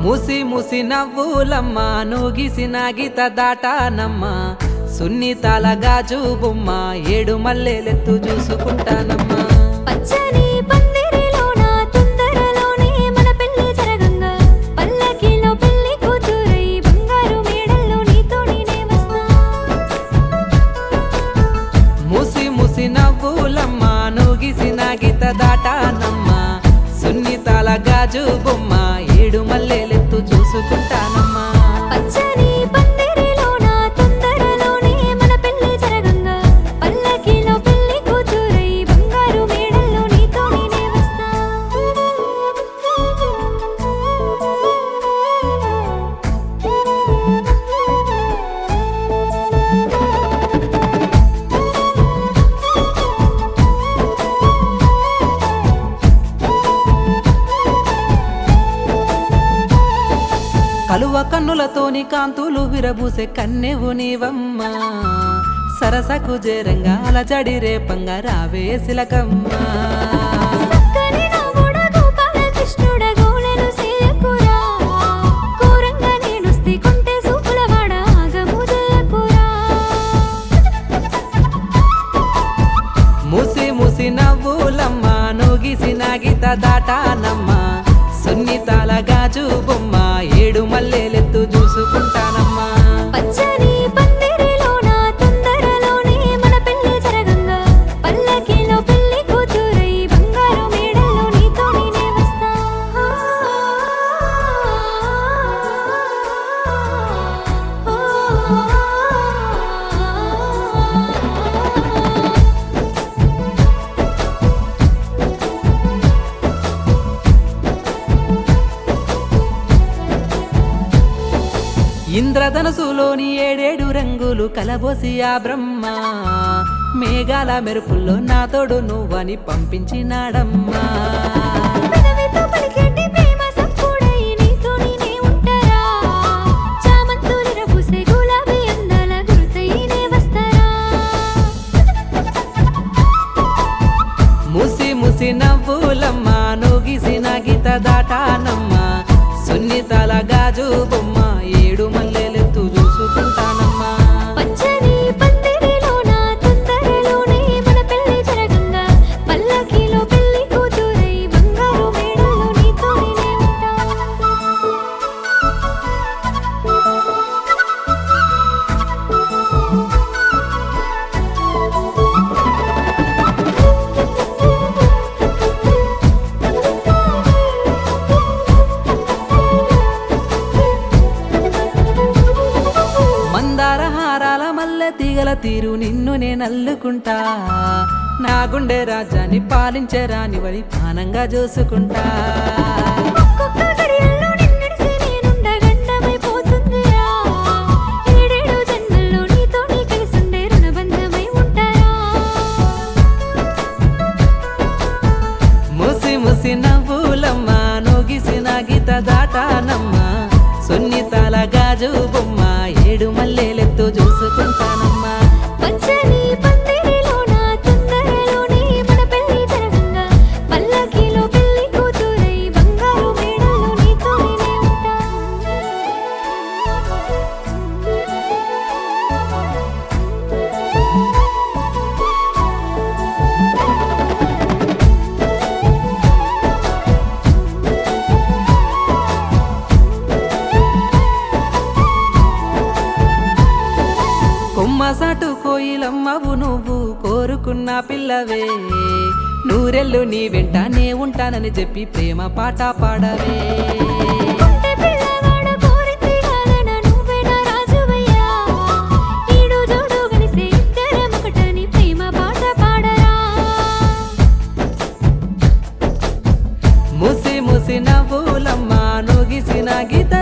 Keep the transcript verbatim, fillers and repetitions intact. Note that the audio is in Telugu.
ముసి ముసి నవ్వులమ్మ నూగిసిన గీత దాటానమ్మ సున్నితాల గాజు బొమ్మ ఏడు మల్లెలెత్తు చూసుకుంటానమ్మా పచ్చని పందిరిలోన తొందరలోనే మన పెళ్లి జరగంగా పల్లకిలో పెళ్లి కూతురై బంగారు మేడల్లో నీతో నేనే వస్తా ముసి ముసి నవ్వులమ్మ నూగిసిన గీత దాటానమ్మ సున్నితాల గాజు బొమ్మ ఏడు మల్లెలెత్తు చూసుకుంటానమ్మా పచ్చని పందిరిలోన తొందరలోనే మన పెళ్లి జరగంగా పల్లకిలో పెళ్లి కూతురై బంగారు మేడల్లో నీతో నేనే వస్తా కలువ కన్నులతోని కాంతులు విరబూసే కన్నెవు నీవమ్మా సరసకు జేరంగా అలజడి రేపంగా రావే సిలకమ్మా చక్కని నవ్వుడ గోపాల కృష్ణుడ గోలెను సేయకురా కోరంగా నేనొస్తే కొంటె సూపులవాడ ఆగము జయకురా ముసి ముసి నవ్వులమ్మ నూగిసిన గీత దాటానమ్మ సున్నితాల గాజు బొమ్మ ఏడు మల్లెలెత్తు చూసుకుంటానమ్మా పచ్చని పందిరిలోన తొందరలోనే మన పెళ్లి జరగంగా పల్లకిలో పెళ్లి కూతురై బంగారు మేడల్లో నీతో నేనే వస్తా ఇంద్రధనసులోని ఏడేడు రంగులు కలబోసి ఆ బ్రహ్మ మేఘాల మెరుపుల్లో నా తోడు నువ్వని పంపించినాడమ్మా పెదవితో పలికేటి ప్రేమ సప్పుడై నీతో నేనే ఉంటారా చామంతులు రబూసే గులాబీ అందాల గురుతై నే వస్తారా ముసి ముసి నవ్వులమ్మ నూగిసిన గీత దాటానమ్మ సున్నితాల గాజు బొమ్మ ఏడు మల్లెలెత్తు చూసుకుంటానమ్మా పచ్చని పందిరిలోన తొందరలోనే మన పెళ్లి జరగంగా పల్లకిలో పెళ్లి కూతురై బంగారు మేడల్లో నీతో నేనే ఉంటా మందార హారాల మల్లె తీగల తీరు నిన్ను నేనల్లుకుంటా నా గుండె రాజ్యాన్ని పాలించే రానివని పానంగా చూసుకుంటా ఒక్కొక్క గడియల్లో నిన్నడిసి నేనుండ గండమైపోతుందిరా ఏడేడు జన్మల్లో నీతో నీ కలిసుండే రుణబంధమై ఉంటారా ముసి ముసి నవ్వులమ్మ నూగిసిన గీత దాటానమ్మ సున్నితాల గాజు బొమ్మ ఏడు మల్లెలెత్తు చూసుకుంటానమ్మా పచ్చని పందిరిలోన తొందరలోనే మన పెళ్లి జరగంగా పల్లకిలో పెళ్లి కూతురై బంగారు మేడల్లో నీతో నేనే ఉంటా కొమ్మసాటు కోయిలమ్మవు నువ్వు కోరుకున్న పిల్లవే నూరెళ్ళు నీ వెంట నే ఉంటానని చెప్పి ప్రేమ పాట పాడవే కొంటె పిల్లవాడ కోరింది కాదన నువ్వే నా రాజువయ్యా ఈడు జోడు గలిసే ఇద్దరం ఒకటని ప్రేమ పాట పాడరా ముసి ముసి నవ్వులమ్మ నూగిసిన గీత